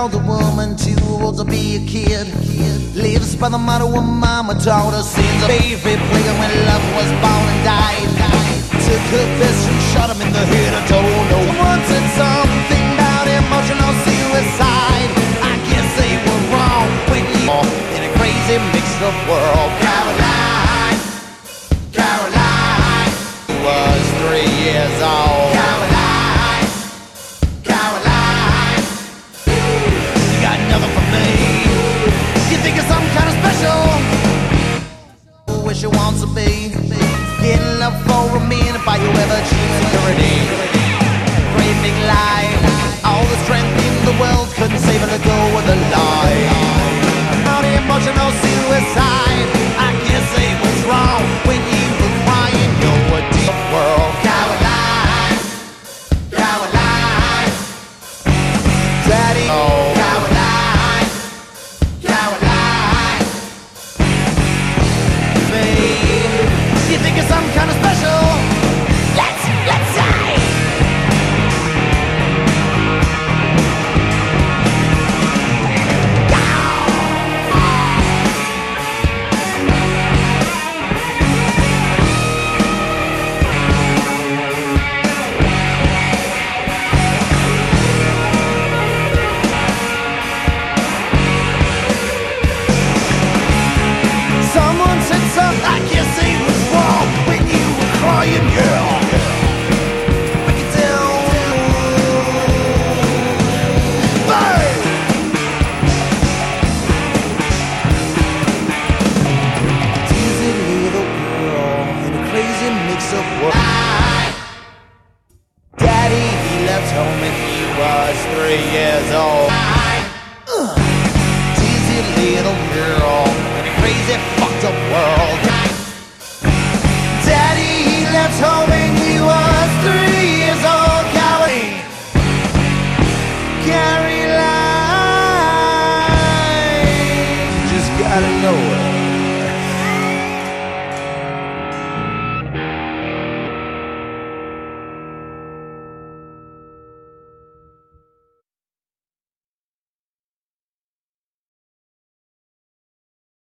older woman too old to be a kid. Lives by the motto of mama taught her sins. A baby playing when love was born and died. Took her fist and shot him in the head. I told no one said something about emotional suicide. I guess they were wrong when you in a crazy mixed up world. Caroline, Caroline was 3 years old. Caroline, Caroline, you got nothing for me. You think you're some kind of special? Wish you want to be getting love for a minute by whoever cheats security. Great big lie. All the strength in the world couldn't save her to go with a lie. Not emotional suicide. I guess it was wrong when you were crying. You're a deep world. Caroline, Caroline, Daddy. Oh. Caroline, Caroline. Babe, you think you're some kind of special? Let's say. Someone said something I can't say was wrong when you were crying, girl. I can tell. Babe. Teasing little girl in a crazy mix-up world. Daddy, he left home when he was 3 years old.